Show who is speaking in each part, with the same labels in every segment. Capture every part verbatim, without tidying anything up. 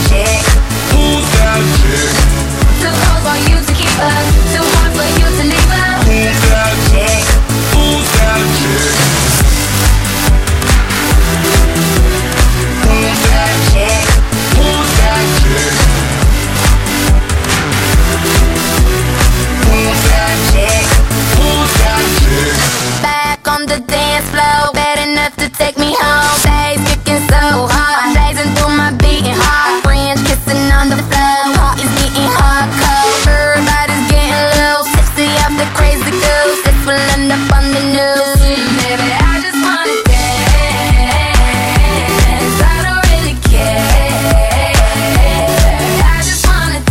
Speaker 1: chick?
Speaker 2: Who's that chick?
Speaker 1: Too cold for you to keep her, too hard for you to leave her.
Speaker 2: Who's that
Speaker 1: Chick?
Speaker 2: Who's that chick?
Speaker 1: Who's that chick?
Speaker 2: Who's that chick?
Speaker 1: Who's that chick?
Speaker 2: Who's that chick?
Speaker 1: Back on the dance floor, bad enough to take me home. Days kicking so hard, blazing through my beating heart. Friends kissing on the floor, heart is beating hardcore. Everybody's getting loose, tipsy off the crazy goose. This will end up on the news. Baby, I just wanna dance, I don't really care. I just wanna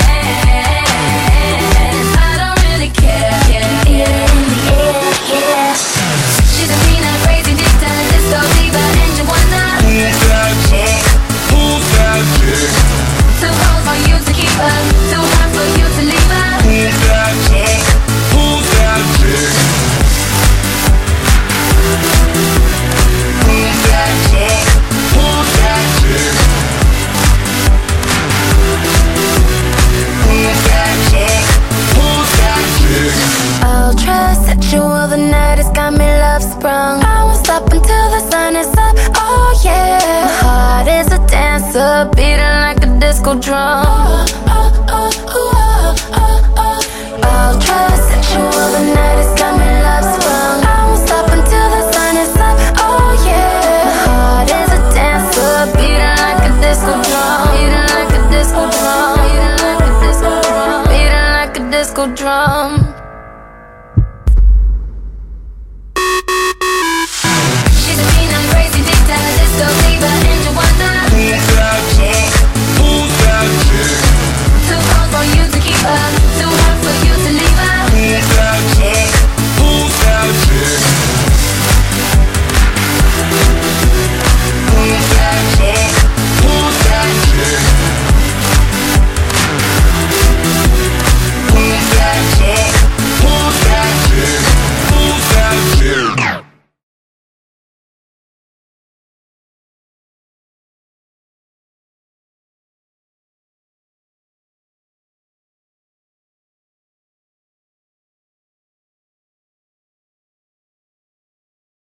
Speaker 1: dance, I don't really care. Yeah, yeah, yeah, yeah. She's a peanut, crazy, distant, disco diva, and you wanna.
Speaker 2: Who's that
Speaker 1: Chick?
Speaker 2: Who's that chick?
Speaker 1: Too cold for you to keep her, too hot for you to leave her.
Speaker 2: Who's that
Speaker 1: Chick?
Speaker 2: Who's that chick?
Speaker 1: Who's that chick?
Speaker 2: Who's that chick?
Speaker 1: Who's that chick?
Speaker 2: Who's that chick?
Speaker 1: Ultra sexual, the night has got me love sprung. I won't stop until the sun is up, oh yeah. My heart is a dancer, beating like a disco drum. Ultra sexual, the night has got me love sprung. I won't stop until the sun is up, oh yeah. My heart is a dancer, beating like a disco drum. Beating like a disco drum. Beating like a disco drum. Beating like a disco drum.